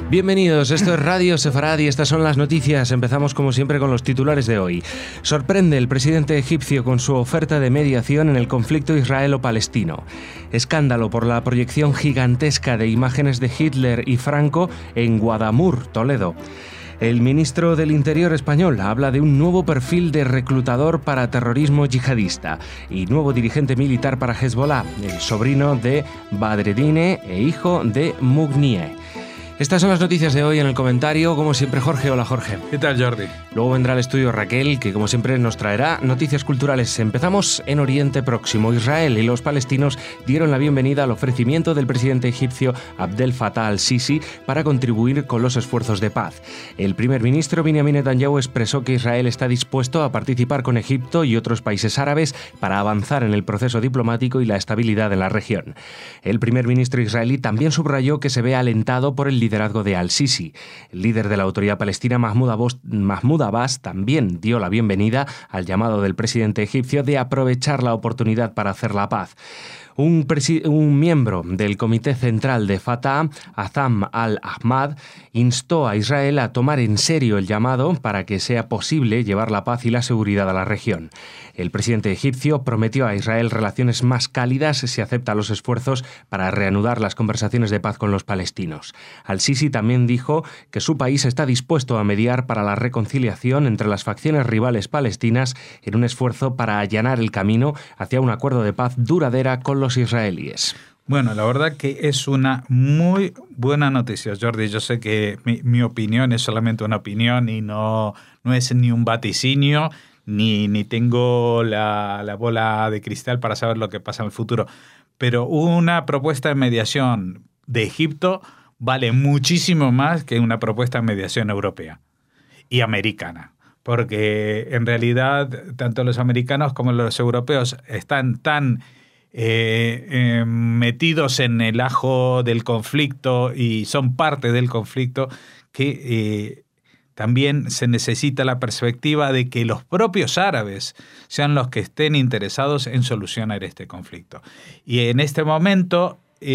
Bienvenidos, esto es Radio Sefarad y estas son las noticias. Empezamos como siempre con los titulares de hoy. Sorprende el presidente egipcio con su oferta de mediación en el conflicto israelo-palestino. Escándalo por la proyección gigantesca de imágenes de Hitler y Franco en Guadamur, Toledo. El ministro del Interior español habla de un nuevo perfil de reclutador para terrorismo yihadista y nuevo dirigente militar para Hezbollah, el sobrino de Badreddine e hijo de Mugnieh. Estas son las noticias de hoy en el comentario. Como siempre, Jorge. Hola, Jorge. ¿Qué tal, Jordi? Luego vendrá al estudio Raquel, que como siempre nos traerá noticias culturales. Empezamos en Oriente Próximo. Israel y los palestinos dieron la bienvenida al ofrecimiento del presidente egipcio Abdel Fattah al-Sisi para contribuir con los esfuerzos de paz. El primer ministro Benjamin Netanyahu expresó que Israel está dispuesto a participar con Egipto y otros países árabes para avanzar en el proceso diplomático y la estabilidad en la región. El primer ministro israelí también subrayó que se ve alentado por el liderazgo de al-Sisi. El líder de la autoridad palestina, Mahmoud Abbas, también dio la bienvenida al llamado del presidente egipcio de aprovechar la oportunidad para hacer la paz. Un miembro del Comité Central de Fatah, Azam al-Ahmad, instó a Israel a tomar en serio el llamado para que sea posible llevar la paz y la seguridad a la región. El presidente egipcio prometió a Israel relaciones más cálidas si acepta los esfuerzos para reanudar las conversaciones de paz con los palestinos. Al-Sisi también dijo que su país está dispuesto a mediar para la reconciliación entre las facciones rivales palestinas en un esfuerzo para allanar el camino hacia un acuerdo de paz duradera con los israelíes. Bueno, la verdad que es una muy buena noticia, Jordi. Yo sé que mi opinión es solamente una opinión y no es ni un vaticinio, ni tengo la bola de cristal para saber lo que pasa en el futuro. Pero una propuesta de mediación de Egipto vale muchísimo más que una propuesta de mediación europea y americana. Porque en realidad tanto los americanos como los europeos están tan metidos en el ajo del conflicto y son parte del conflicto que también se necesita la perspectiva de que los propios árabes sean los que estén interesados en solucionar este conflicto. Y en este momento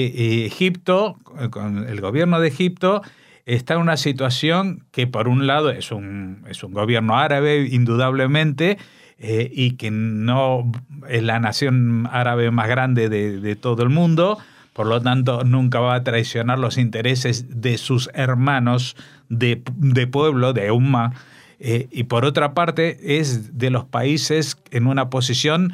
Egipto, con el gobierno de Egipto, está en una situación que por un lado es un gobierno árabe indudablemente, y que no es la nación árabe más grande de todo el mundo, por lo tanto nunca va a traicionar los intereses de sus hermanos de pueblo, de Umma, y por otra parte es de los países en una posición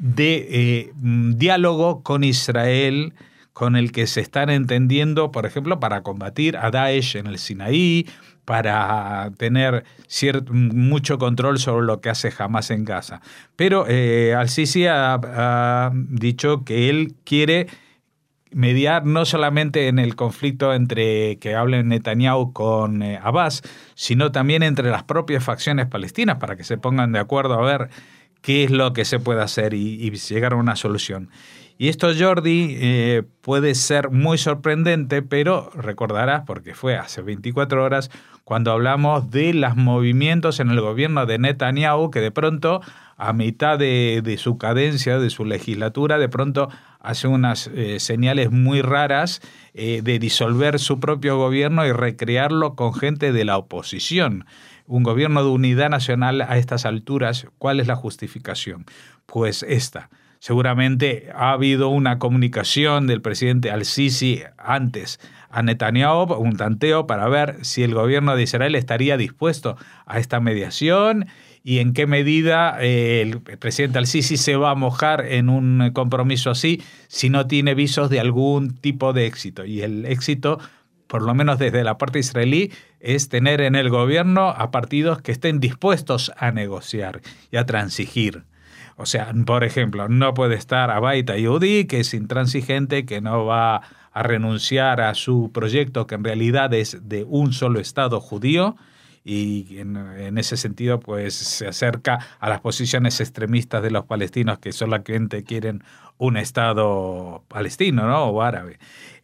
de diálogo con Israel, con el que se están entendiendo, por ejemplo, para combatir a Daesh en el Sinaí, para tener mucho control sobre lo que hace Hamas en Gaza. Pero al-Sisi ha dicho que él quiere mediar no solamente en el conflicto entre que hablen Netanyahu con Abbas, sino también entre las propias facciones palestinas para que se pongan de acuerdo a ver qué es lo que se puede hacer y llegar a una solución. Y esto, Jordi, puede ser muy sorprendente, pero recordarás, porque fue hace 24 horas, cuando hablamos de los movimientos en el gobierno de Netanyahu, que de pronto, a mitad de su cadencia, de su legislatura, de pronto hace unas señales muy raras de disolver su propio gobierno y recrearlo con gente de la oposición. Un gobierno de unidad nacional a estas alturas, ¿cuál es la justificación? Pues esta. Seguramente ha habido una comunicación del presidente al-Sisi antes a Netanyahu, un tanteo para ver si el gobierno de Israel estaría dispuesto a esta mediación y en qué medida el presidente al-Sisi se va a mojar en un compromiso así si no tiene visos de algún tipo de éxito. Y el éxito, por lo menos desde la parte israelí, es tener en el gobierno a partidos que estén dispuestos a negociar y a transigir. O sea, por ejemplo, no puede estar Abait Ayudi, que es intransigente, que no va a renunciar a su proyecto, que en realidad es de un solo Estado judío, y en ese sentido pues se acerca a las posiciones extremistas de los palestinos, que solamente quieren un Estado palestino, ¿no? O árabe.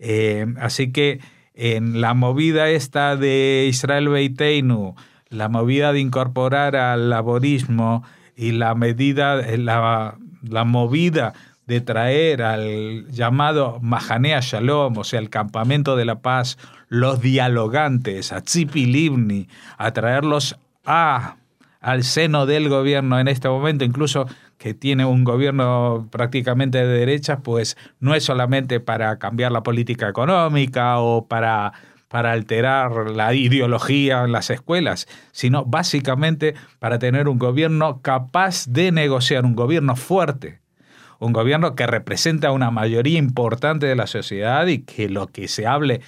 Así que en la movida esta de Israel Beiteinu, la movida de incorporar al laborismo y la movida de traer al llamado Mahanea Shalom, o sea, el campamento de la paz, los dialogantes, a Tzipi Livni, a traerlos al seno del gobierno en este momento, incluso que tiene un gobierno prácticamente de derechas, pues no es solamente para cambiar la política económica o para alterar la ideología en las escuelas, sino básicamente para tener un gobierno capaz de negociar, un gobierno fuerte, un gobierno que representa a una mayoría importante de la sociedad y que lo que hable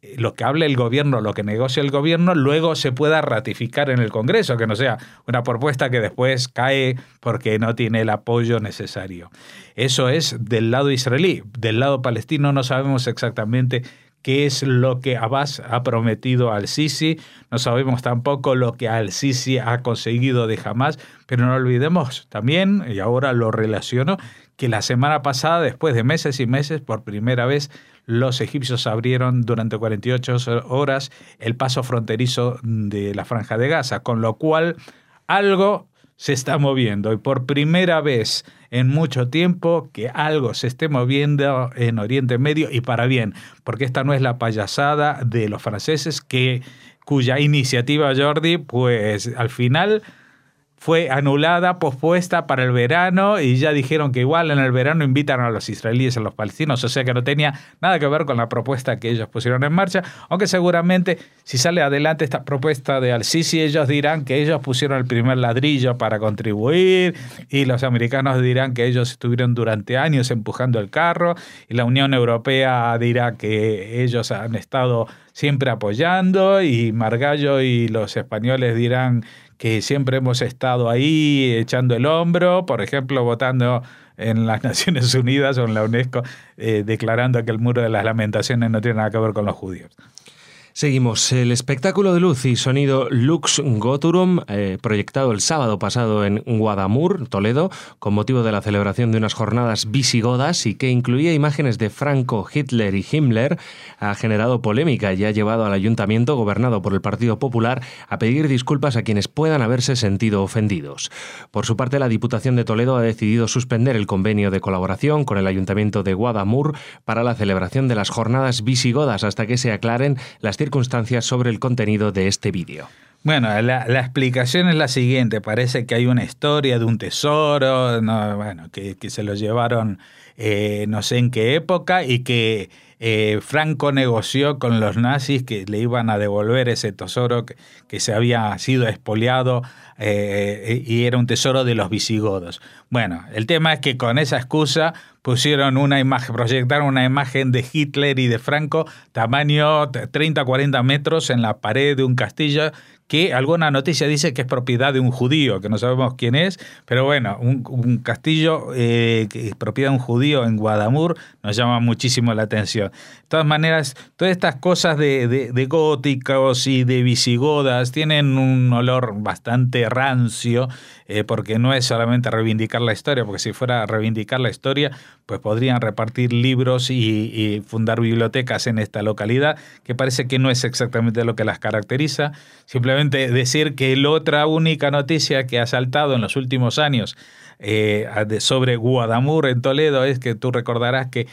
el gobierno, lo que negocie el gobierno, luego se pueda ratificar en el Congreso, que no sea una propuesta que después cae porque no tiene el apoyo necesario. Eso es del lado israelí. Del lado palestino no sabemos exactamente qué es lo que Abbas ha prometido al Sisi, no sabemos tampoco lo que al Sisi ha conseguido de Hamás, pero no olvidemos también, y ahora lo relaciono, que la semana pasada, después de meses y meses, por primera vez, los egipcios abrieron durante 48 horas el paso fronterizo de la Franja de Gaza, con lo cual algo se está moviendo y por primera vez en mucho tiempo que algo se esté moviendo en Oriente Medio y para bien, porque esta no es la payasada de los franceses cuya iniciativa, Jordi, pues al final fue anulada, pospuesta para el verano y ya dijeron que igual en el verano invitan a los israelíes y a los palestinos, o sea que no tenía nada que ver con la propuesta que ellos pusieron en marcha, aunque seguramente si sale adelante esta propuesta de Al-Sisi, ellos dirán que ellos pusieron el primer ladrillo para contribuir y los americanos dirán que ellos estuvieron durante años empujando el carro y la Unión Europea dirá que ellos han estado siempre apoyando y Margallo y los españoles dirán que siempre hemos estado ahí echando el hombro, por ejemplo, votando en las Naciones Unidas o en la UNESCO, declarando que el Muro de las Lamentaciones no tiene nada que ver con los judíos. Seguimos. El espectáculo de luz y sonido Lux Goturum, proyectado el sábado pasado en Guadamur, Toledo, con motivo de la celebración de unas jornadas visigodas y que incluía imágenes de Franco, Hitler y Himmler, ha generado polémica y ha llevado al ayuntamiento, gobernado por el Partido Popular, a pedir disculpas a quienes puedan haberse sentido ofendidos. Por su parte, la Diputación de Toledo ha decidido suspender el convenio de colaboración con el ayuntamiento de Guadamur para la celebración de las jornadas visigodas hasta que se aclaren las circunstancias sobre el contenido de este vídeo. Bueno, la explicación es la siguiente. Parece que hay una historia de un tesoro, que se lo llevaron no sé en qué época y que Franco negoció con los nazis que le iban a devolver ese tesoro que se había sido expoliado y era un tesoro de los visigodos. Bueno, el tema es que con esa excusa pusieron proyectaron una imagen de Hitler y de Franco, tamaño 30-40 metros en la pared de un castillo que alguna noticia dice que es propiedad de un judío, que no sabemos quién es, pero bueno, un castillo que es propiedad de un judío en Guadamur nos llama muchísimo la atención. De todas maneras, todas estas cosas de góticos y de visigodas tienen un olor bastante rancio, porque no es solamente reivindicar la historia, porque si fuera a reivindicar la historia, pues podrían repartir libros y fundar bibliotecas en esta localidad, que parece que no es exactamente lo que las caracteriza. Simplemente decir que la otra única noticia que ha saltado en los últimos años sobre Guadamur en Toledo es que tú recordarás que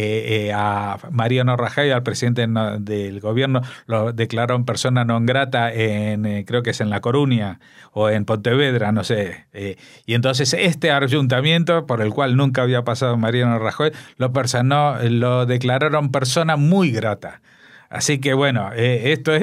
a Mariano Rajoy, al presidente del gobierno, lo declararon persona non grata creo que es en La Coruña o en Pontevedra, no sé. Y entonces este ayuntamiento, por el cual nunca había pasado Mariano Rajoy, lo declararon persona muy grata. Así que bueno, esto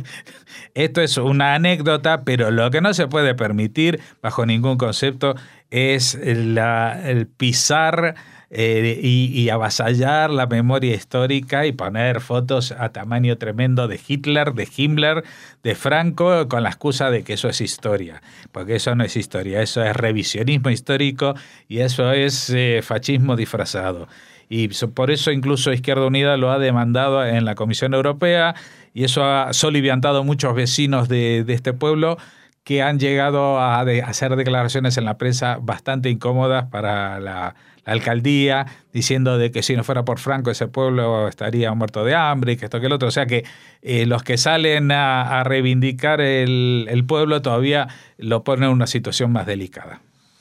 es una anécdota, pero lo que no se puede permitir bajo ningún concepto es el pisar y avasallar la memoria histórica y poner fotos a tamaño tremendo de Hitler, de Himmler, de Franco, con la excusa de que eso es historia. Porque eso no es historia, eso es revisionismo histórico y eso es fascismo disfrazado. Y por eso incluso Izquierda Unida lo ha demandado en la Comisión Europea y eso ha soliviantado a muchos vecinos de este pueblo que han llegado a hacer declaraciones en la prensa bastante incómodas para la alcaldía, diciendo de que si no fuera por Franco ese pueblo estaría muerto de hambre y que esto que el otro. O sea que los que salen a reivindicar el pueblo todavía lo ponen en una situación más delicada.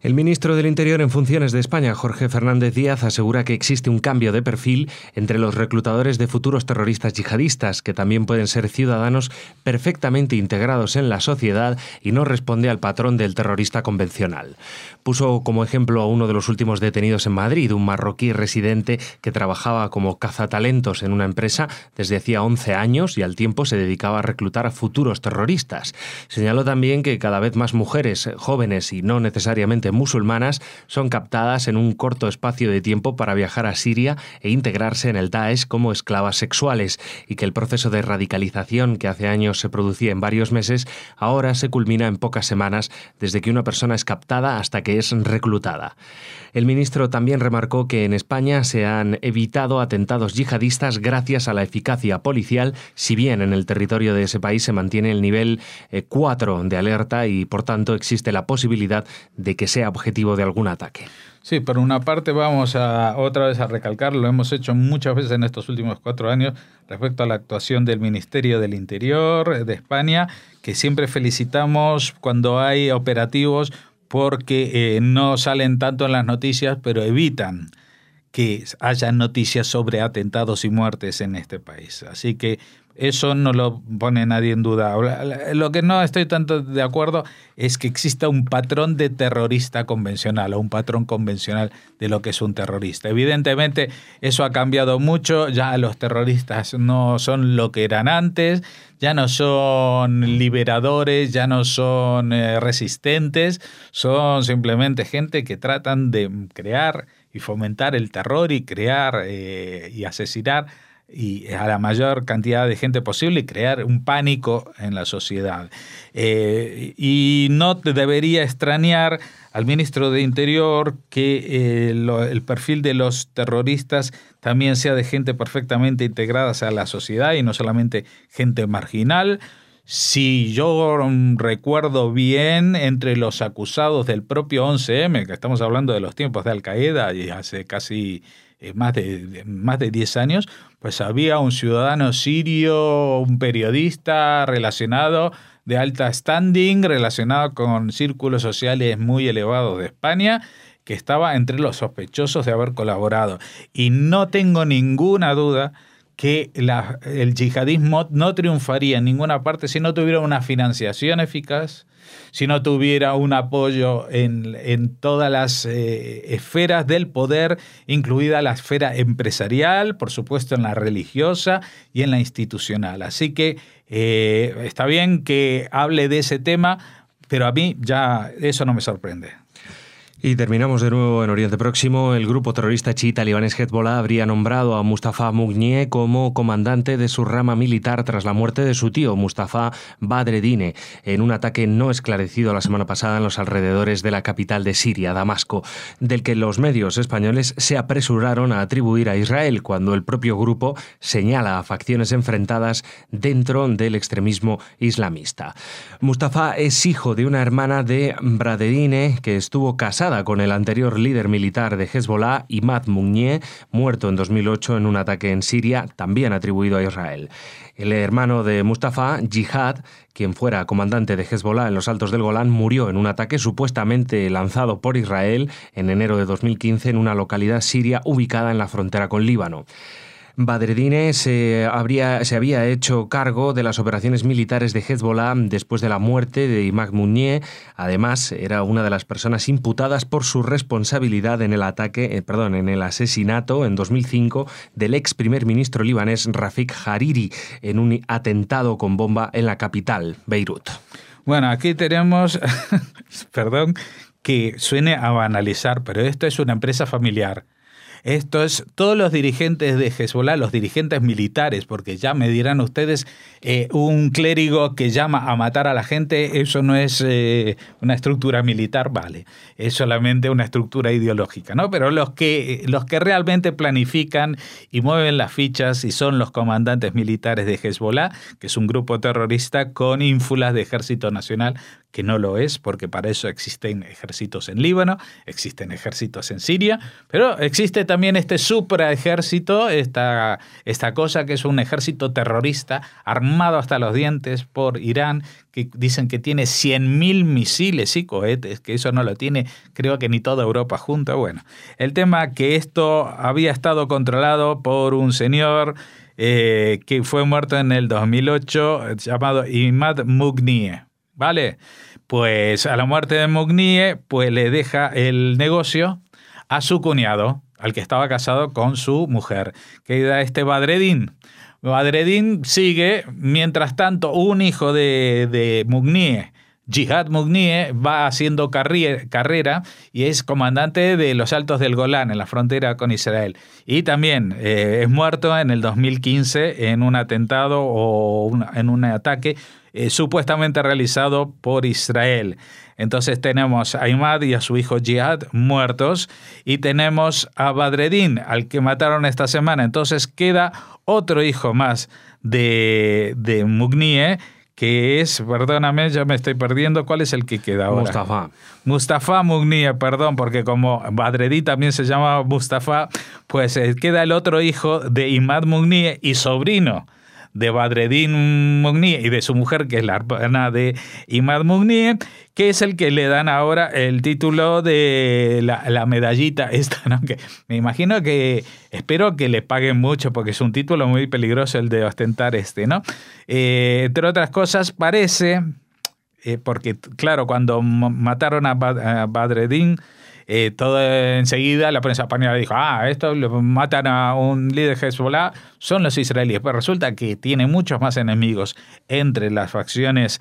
El ministro del Interior en funciones de España, Jorge Fernández Díaz, asegura que existe un cambio de perfil entre los reclutadores de futuros terroristas yihadistas, que también pueden ser ciudadanos perfectamente integrados en la sociedad y no responde al patrón del terrorista convencional. Puso como ejemplo a uno de los últimos detenidos en Madrid, un marroquí residente que trabajaba como cazatalentos en una empresa desde hacía 11 años y al tiempo se dedicaba a reclutar a futuros terroristas. Señaló también que cada vez más mujeres jóvenes y no necesariamente musulmanas son captadas en un corto espacio de tiempo para viajar a Siria e integrarse en el Daesh como esclavas sexuales, y que el proceso de radicalización que hace años se producía en varios meses ahora se culmina en pocas semanas desde que una persona es captada hasta que es reclutada. El ministro también remarcó que en España se han evitado atentados yihadistas gracias a la eficacia policial, si bien en el territorio de ese país se mantiene el nivel 4 de alerta y por tanto existe la posibilidad de que sea objetivo de algún ataque. Sí, por una parte vamos a otra vez a recalcar, lo hemos hecho muchas veces en estos últimos 4 años respecto a la actuación del Ministerio del Interior de España, que siempre felicitamos cuando hay operativos porque no salen tanto en las noticias, pero evitan que haya noticias sobre atentados y muertes en este país. Así que eso no lo pone nadie en duda. Lo que no estoy tanto de acuerdo es que exista un patrón de terrorista convencional o un patrón convencional de lo que es un terrorista. Evidentemente eso ha cambiado mucho, ya los terroristas no son lo que eran antes, ya no son liberadores, ya no son resistentes, son simplemente gente que tratan de crear y fomentar el terror y crear y asesinar y a la mayor cantidad de gente posible y crear un pánico en la sociedad. Y no debería extrañar al ministro de Interior que el perfil de los terroristas también sea de gente perfectamente integrada a la sociedad y no solamente gente marginal. Si yo recuerdo bien, entre los acusados del propio 11M, que estamos hablando de los tiempos de Al-Qaeda y hace casi más de 10 años, pues había un ciudadano sirio, un periodista relacionado de alta standing, relacionado con círculos sociales muy elevados de España, que estaba entre los sospechosos de haber colaborado. Y no tengo ninguna duda que el yihadismo no triunfaría en ninguna parte si no tuviera una financiación eficaz, si no tuviera un apoyo en todas las esferas del poder, incluida la esfera empresarial, por supuesto en la religiosa y en la institucional. Así que está bien que hable de ese tema, pero a mí ya eso no me sorprende. Y terminamos de nuevo en Oriente Próximo. El grupo terrorista chiita libanés Hezbollah habría nombrado a Mustafa Mugnieh como comandante de su rama militar tras la muerte de su tío, Mustafa Badreddine, en un ataque no esclarecido la semana pasada en los alrededores de la capital de Siria, Damasco, del que los medios españoles se apresuraron a atribuir a Israel, cuando el propio grupo señala a facciones enfrentadas dentro del extremismo islamista. Mustafa es hijo de una hermana de Badreddine que estuvo casada con el anterior líder militar de Hezbollah, Imad Mugnieh, muerto en 2008 en un ataque en Siria, también atribuido a Israel. El hermano de Mustafa, Jihad, quien fuera comandante de Hezbollah en los Altos del Golán, murió en un ataque supuestamente lanzado por Israel en enero de 2015 en una localidad siria ubicada en la frontera con Líbano. Badreddine se había hecho cargo de las operaciones militares de Hezbollah después de la muerte de Imad Mugnieh. Además, era una de las personas imputadas por su responsabilidad en el en el asesinato en 2005 del ex primer ministro libanés Rafik Hariri en un atentado con bomba en la capital, Beirut. Bueno, aquí tenemos, perdón que suene a banalizar, pero esto es una empresa familiar. Esto es todos los dirigentes de Hezbollah, los dirigentes militares, porque ya me dirán ustedes, un clérigo que llama a matar a la gente, eso no es una estructura militar, vale, es solamente una estructura ideológica, ¿no? Pero los que realmente planifican y mueven las fichas y son los comandantes militares de Hezbollah, que es un grupo terrorista con ínfulas de Ejército Nacional que no lo es, porque para eso existen ejércitos en Líbano, existen ejércitos en Siria, pero existe también este supraejército, esta cosa que es un ejército terrorista armado hasta los dientes por Irán, que dicen que tiene 100.000 misiles y cohetes, que eso no lo tiene, creo que ni toda Europa junta. Bueno, el tema que esto había estado controlado por un señor que fue muerto en el 2008, llamado Imad Mugnieh, ¿vale? Pues a la muerte de Mugnieh, pues le deja el negocio a su cuñado, al que estaba casado con su mujer, que era este Badreddin. Badreddin sigue, mientras tanto, un hijo de Mugnieh, Jihad Mugnieh, va haciendo carrera y es comandante de los Altos del Golán en la frontera con Israel. Y también es muerto en el 2015 en un atentado o en un ataque supuestamente realizado por Israel. Entonces tenemos a Imad y a su hijo Jihad muertos y tenemos a Badreddin, al que mataron esta semana. Entonces queda otro hijo más de Mugnieh, que es, perdóname, ya me estoy perdiendo, ¿cuál es el que queda ahora? Mustafa Mugnieh, perdón, porque como Badreddin también se llama Mustafa, pues queda el otro hijo de Imad Mugnieh y sobrino de Badreddin Mugnieh y de su mujer, que es la hermana de Imad Mugnieh, que es el que le dan ahora el título de la medallita esta, ¿no? Que me imagino que, espero que le paguen mucho, porque es un título muy peligroso el de ostentar ¿no? Entre otras cosas, parece, porque claro, cuando mataron a Badreddin, todo enseguida la prensa española dijo, esto lo matan a un líder de Hezbollah, son los israelíes. Pues resulta que tiene muchos más enemigos entre las facciones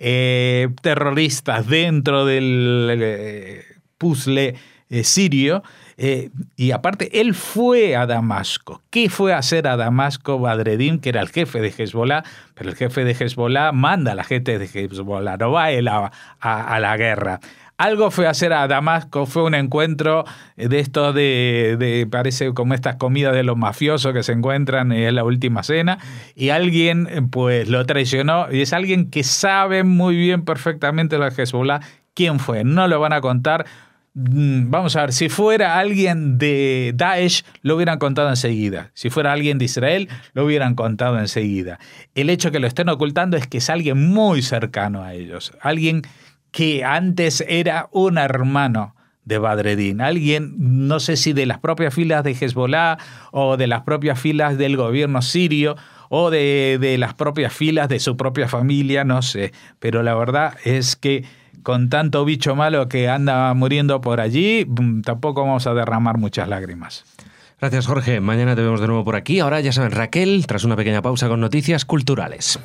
terroristas dentro del puzzle sirio. Y aparte, él fue a Damasco. ¿Qué fue a hacer a Damasco Badreddin, que era el jefe de Hezbollah? Pero el jefe de Hezbollah manda a la gente de Hezbollah, no va él a la guerra. Algo fue a hacer a Damasco, fue un encuentro de estos de parece como estas comidas de los mafiosos que se encuentran en la última cena, y alguien pues lo traicionó, y es alguien que sabe muy bien perfectamente lo de Hezbollah. ¿Quién fue? No lo van a contar. Vamos a ver, si fuera alguien de Daesh, lo hubieran contado enseguida. Si fuera alguien de Israel, lo hubieran contado enseguida. El hecho que lo estén ocultando es que es alguien muy cercano a ellos, alguien que antes era un hermano de Badreddin, alguien, no sé si de las propias filas de Hezbollah o de las propias filas del gobierno sirio o de las propias filas de su propia familia, no sé, pero la verdad es que con tanto bicho malo que anda muriendo por allí, tampoco vamos a derramar muchas lágrimas. Gracias, Jorge. Mañana te vemos de nuevo por aquí. Ahora ya saben, Raquel, tras una pequeña pausa con noticias culturales.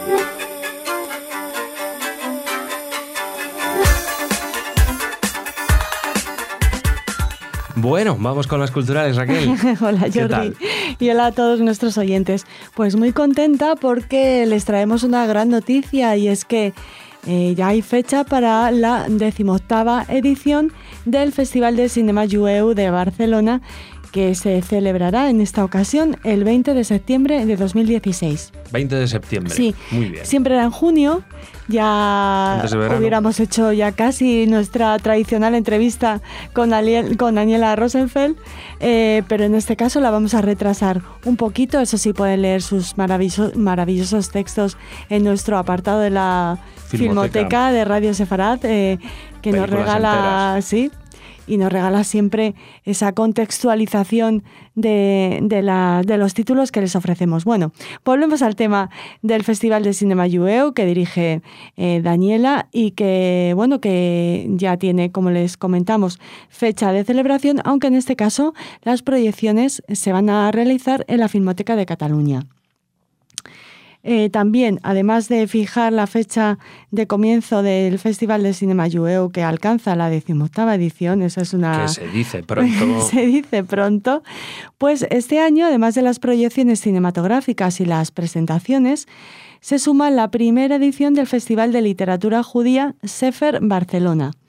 Bueno, vamos con las culturales, Raquel. Hola, Jordi. Y hola a todos nuestros oyentes. Pues muy contenta porque les traemos una gran noticia, y es que ya hay fecha para la 18ª edición del Festival de Cinema Jueu de Barcelona, que se celebrará en esta ocasión el 20 de septiembre de 2016. 20 de septiembre. Sí, muy bien. Siempre era en junio, ya hubiéramos hecho ya casi nuestra tradicional entrevista con Daniela Rosenfeld, pero en este caso la vamos a retrasar un poquito. Eso sí, pueden leer sus maravillosos textos en nuestro apartado de la Filmoteca de Radio Sefarad, que nos regala... Enteras. Sí, y nos regala siempre esa contextualización de los títulos que les ofrecemos. Bueno, volvemos al tema del Festival de Cinema Jueu, que dirige Daniela, y que, bueno, que ya tiene, como les comentamos, fecha de celebración, aunque en este caso las proyecciones se van a realizar en la Filmoteca de Cataluña. También, además de fijar la fecha de comienzo del Festival de Cinema Jueu, que alcanza la 18ª edición, esa es una... Que se dice pronto. Se dice pronto. Pues este año, además de las proyecciones cinematográficas y las presentaciones, se suma la primera edición del Festival de Literatura Judía Sefer Barcelona.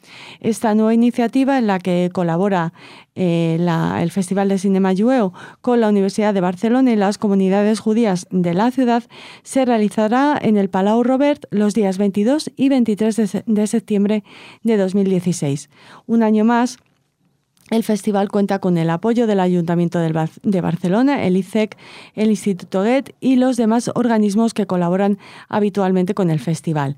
Esta nueva iniciativa, en la que colabora el Festival de Cinema Jueu con la Universidad de Barcelona y las comunidades judías de la ciudad, se realizará en el Palau Robert los días 22 y 23 de septiembre de 2016. Un año más, el festival cuenta con el apoyo del Ayuntamiento de Barcelona, el ICEC, el Instituto Goethe y los demás organismos que colaboran habitualmente con el festival.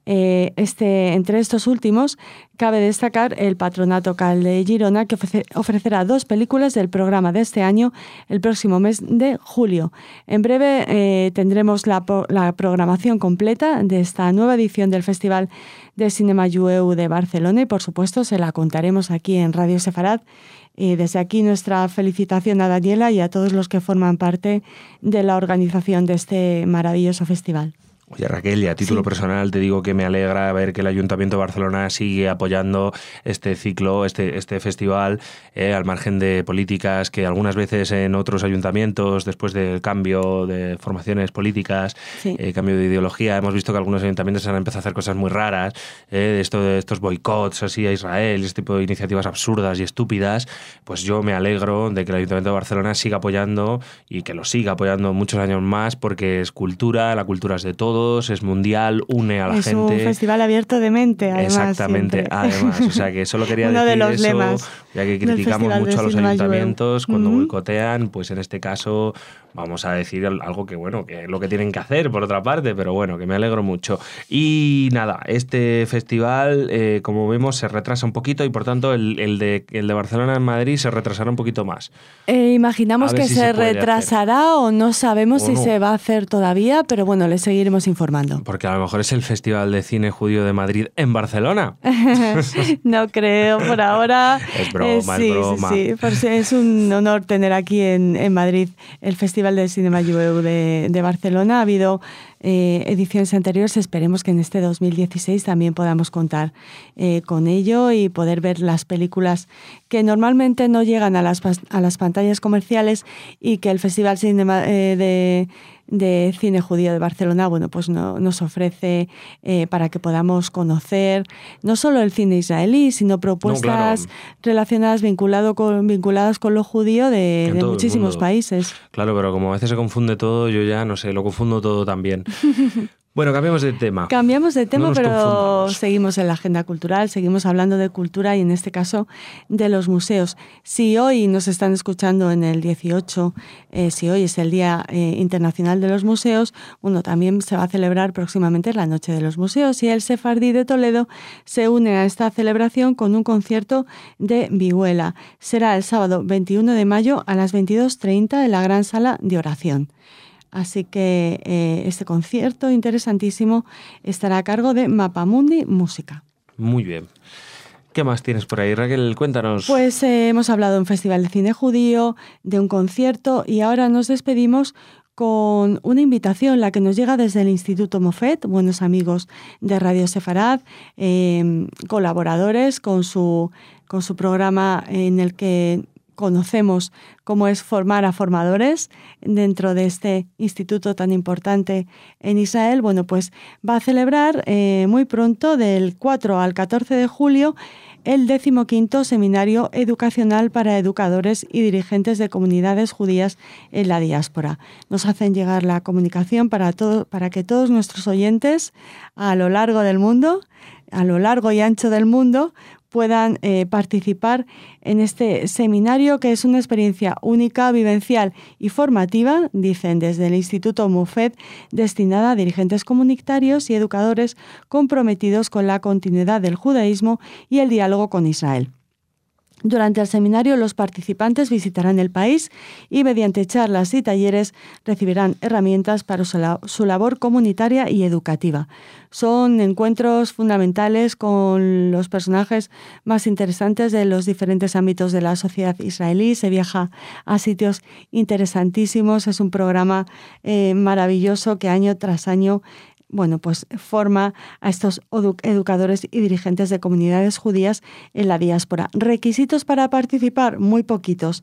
Entre estos últimos, cabe destacar el Patronato Cal de Girona, que ofrecerá 2 películas del programa de este año el próximo mes de julio. En breve tendremos la programación completa de esta nueva edición del Festival de Cinema Jueu de Barcelona y, por supuesto, se la contaremos aquí en Radio Sefarad. Y desde aquí nuestra felicitación a Daniela y a todos los que forman parte de la organización de este maravilloso festival. Oye, Raquel, y a título personal te digo que me alegra ver que el Ayuntamiento de Barcelona sigue apoyando este ciclo, este festival, al margen de políticas que algunas veces en otros ayuntamientos, después del cambio de formaciones políticas, cambio de ideología, hemos visto que algunos ayuntamientos han empezado a hacer cosas muy raras, de estos boicots así a Israel, este tipo de iniciativas absurdas y estúpidas. Pues yo me alegro de que el Ayuntamiento de Barcelona siga apoyando y que lo siga apoyando muchos años más, porque es cultura, la cultura es de todos, es mundial, une a la gente. Es un festival abierto de mente, además. Exactamente, siempre. Además. O sea que solo quería Uno decir de los eso, lemas ya que criticamos mucho a los ayuntamientos cuando boicotean, pues en este caso vamos a decir algo que, bueno, que es lo que tienen que hacer, por otra parte, pero bueno, que me alegro mucho. Y nada, este festival, como vemos, se retrasa un poquito y, por tanto, el de Barcelona en Madrid se retrasará un poquito más. Imaginamos que se retrasará o no sabemos si se va a hacer todavía, pero bueno, les seguiremos informando. Porque a lo mejor es el Festival de Cine Judío de Madrid en Barcelona. No creo, por ahora. Es broma, es broma. Sí, pues es un honor tener aquí en Madrid el Festival de Cinema Jueu de Barcelona. Ha habido ediciones anteriores, esperemos que en este 2016 también podamos contar con ello y poder ver las películas que normalmente no llegan a las pantallas comerciales y que el Festival de Cine Judío de Barcelona, bueno, pues nos ofrece para que podamos conocer no solo el cine israelí, sino propuestas relacionadas, vinculadas con lo judío de muchísimos países. Claro, pero como a veces se confunde todo, yo ya no sé, lo confundo todo también. Bueno, cambiamos de tema. Cambiamos de tema, no pero confundamos. Seguimos en la agenda cultural, seguimos hablando de cultura y en este caso de los museos. Si hoy nos están escuchando en el 18, si hoy es el Día Internacional de los Museos, bueno, también se va a celebrar próximamente la Noche de los Museos y el Sefardí de Toledo se une a esta celebración con un concierto de vihuela. Será el sábado 21 de mayo a las 22:30 en la Gran Sala de Oración. Así que este concierto interesantísimo estará a cargo de Mapamundi Música. Muy bien. ¿Qué más tienes por ahí, Raquel? Cuéntanos. Pues hemos hablado de un festival de cine judío, de un concierto y ahora nos despedimos con una invitación, la que nos llega desde el Instituto Mofet, buenos amigos de Radio Sefarad, colaboradores con su programa en el que conocemos cómo es formar a formadores dentro de este instituto tan importante en Israel. Bueno, pues va a celebrar muy pronto, del 4 al 14 de julio, el 15º Seminario Educacional para Educadores y Dirigentes de Comunidades Judías en la Diáspora. Nos hacen llegar la comunicación para que todos nuestros oyentes a lo largo del mundo, a lo largo y ancho del mundo, puedan participar en este seminario, que es una experiencia única, vivencial y formativa, dicen desde el Instituto Mofet, destinada a dirigentes comunitarios y educadores comprometidos con la continuidad del judaísmo y el diálogo con Israel. Durante el seminario, los participantes visitarán el país y, mediante charlas y talleres, recibirán herramientas para su labor comunitaria y educativa. Son encuentros fundamentales con los personajes más interesantes de los diferentes ámbitos de la sociedad israelí. Se viaja a sitios interesantísimos. Es un programa maravilloso que año tras año pues forma a estos educadores y dirigentes de comunidades judías en la diáspora. Requisitos para participar, muy poquitos.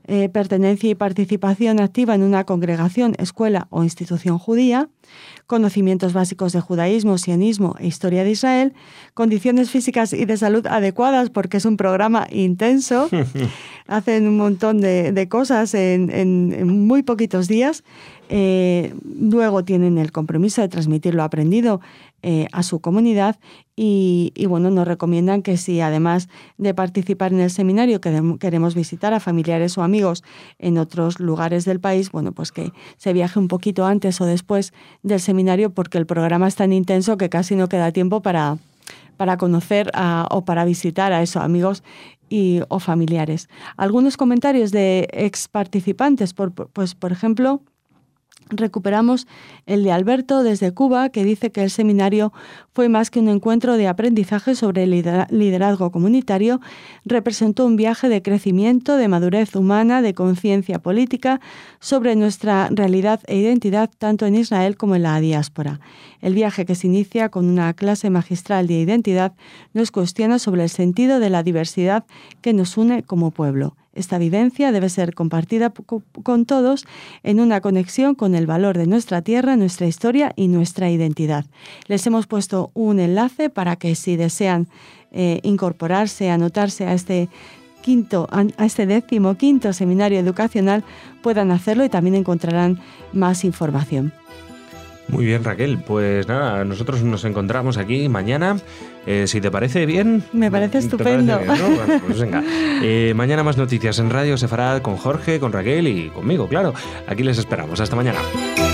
pertenencia y participación activa en una congregación, escuela o institución judía, conocimientos básicos de judaísmo, sionismo e historia de Israel, condiciones físicas y de salud adecuadas, porque es un programa intenso, hacen un montón de cosas en muy poquitos días. Luego tienen el compromiso de transmitir lo aprendido a su comunidad y bueno, nos recomiendan que si además de participar en el seminario queremos visitar a familiares o amigos en otros lugares del país, bueno, pues que se viaje un poquito antes o después del seminario, porque el programa es tan intenso que casi no queda tiempo para conocer o para visitar a esos amigos o familiares. Algunos comentarios de ex participantes, por ejemplo, recuperamos el de Alberto desde Cuba, que dice que el seminario fue más que un encuentro de aprendizaje sobre el liderazgo comunitario, representó un viaje de crecimiento, de madurez humana, de conciencia política sobre nuestra realidad e identidad tanto en Israel como en la diáspora. El viaje, que se inicia con una clase magistral de identidad, nos cuestiona sobre el sentido de la diversidad que nos une como pueblo. Esta vivencia debe ser compartida con todos en una conexión con el valor de nuestra tierra, nuestra historia y nuestra identidad. Les hemos puesto un enlace para que si desean incorporarse, anotarse a este 15º seminario educacional, puedan hacerlo y también encontrarán más información. Muy bien, Raquel. Pues nada, nosotros nos encontramos aquí mañana. Si te parece bien... Me parece estupendo. Parece bien, ¿no? Bueno, pues venga. Mañana más noticias en Radio Sefarad con Jorge, con Raquel y conmigo, claro. Aquí les esperamos. Hasta mañana.